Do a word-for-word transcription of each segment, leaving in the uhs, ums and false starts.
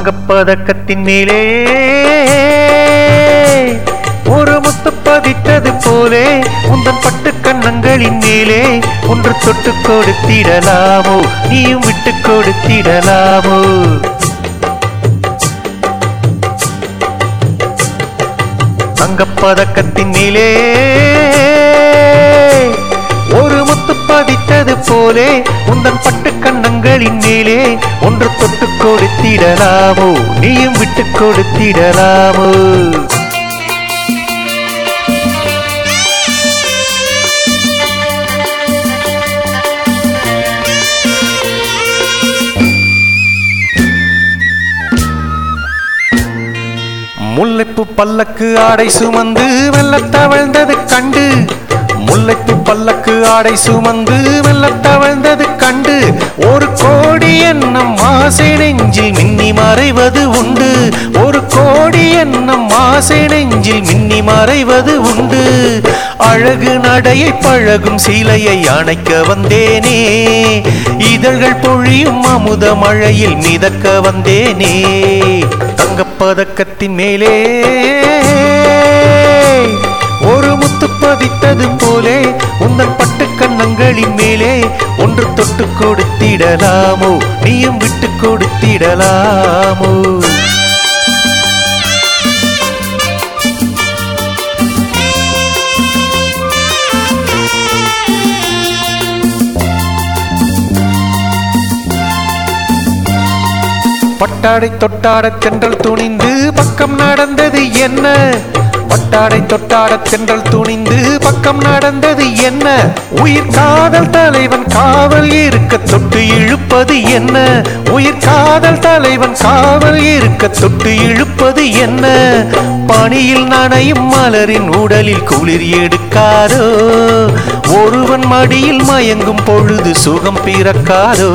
தங்கப்பதக்கத்தின் மேலே ஒரு முத்து பதித்தது போலே உந்தன் பட்டு கண்ணங்களின் மேலே ஒன்று தொட்டு கொடுத்திடலாமோ நீயும் விட்டு கொடுத்திடலாமோ தங்கப்பதக்கத்தின் மேலே ஒரு முத்து பதித்தது போலே உந்தன் பட்டு கண்ணங்களின் மேலே ஒன்று தொட்டு கொடுத்திடலாமோ நீயும் விட்டு கொடுத்திடலாமோ முல்லைப்பூ பல்லக்கு ஆடை சுமந்து மெல்ல தவழ்ந்தது கண்டு முல்லைப்பூ பல்லக்கு ஆடை சுமந்து மெல்ல தவழ்ந்தது கண்டு ஒரு கோடி எண்ணம் ஆசை நெஞ்சில் மின்னி மறைவது உண்டு ஒரு கோடி எண்ணம் ஆசை நெஞ்சில் மின்னி மறைவது உண்டு அழகு நடையை பழகும் சீலையை அணைக்க வந்தேனே இதழ்கள் பொழியும் அமுத மழையில் மிதக்க வந்தேனே தங்கப்பதக்கத்தின் மேலே ஒரு முத்து பதித்தது போலே உந்தன் பட்டு கண்ணங்களின் மேலே ஒன்று தொட்டு கொடுத்திடலாமோ நீயும் விட்டு கொடுத்திடலாமோ பட்டாடை தொட்டாட தென்றல் துணிந்து பக்கம் நடந்தது என்ன பட்டாடை தொட்டாட தென்றல் துணிந்து பக்கம் நடந்தது என்ன உயிர் காதல் தலைவன் காவல் இருக்க தொட்டு இழுப்பது என்ன உயிர் காதல் தலைவன் காவல் இருக்க தொட்டு இழுப்பது என்ன பனியில் நனையும் மலரின் உடலில் குளிர் எடுக்காதோ ஒருவன் மடியில் மயங்கும் பொழுது சுகம் பிறக்காதோ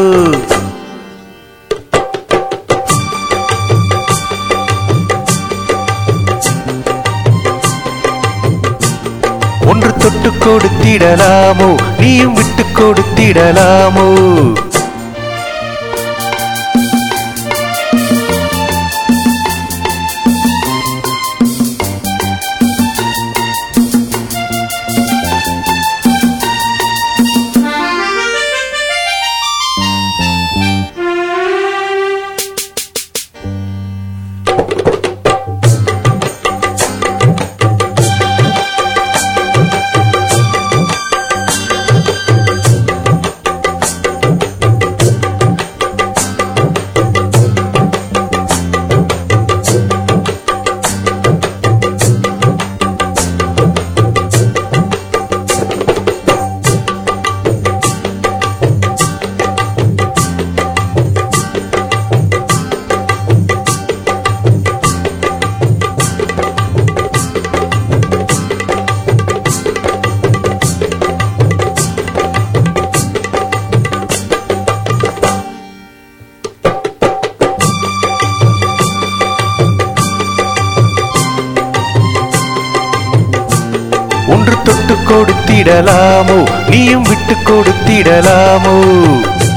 ஒன்று தொட்டு கொடுத்திடலாமோ நீயும் விட்டு கொடுத்திடலாமோ ஒன்று தொட்டு கொடுத்திடலாமோ நீயும் விட்டு கொடுத்திடலாமோ